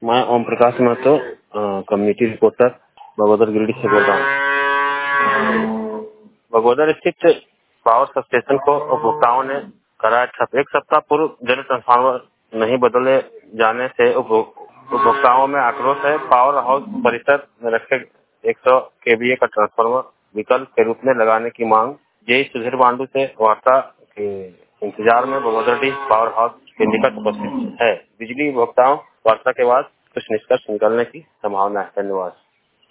मैं Om Prakash Mahato community reporter Bagodar Giridih से बोल रहा हूँ। बगोदर स्थित पावर सब स्टेशन को उपभोक्ताओं ने कराया ठप। एक सप्ताह पूर्व जल ट्रांसफार्मर नहीं बदले जाने से उपभोक्ताओं में आक्रोश है। पावर हाउस परिसर में रखे 100 केवीए का ट्रांसफार्मर विकल्प के रूप में लगाने की मांग। जय सुधीर पांडु से वार्ता के इंतजार में बगोदरडीह पावर हाउस के निकट उपस्थित है। बिजली उपभोक्ताओं वार्ता के बाद कुछ निष्कर्ष निकलने की संभावना है। धन्यवाद।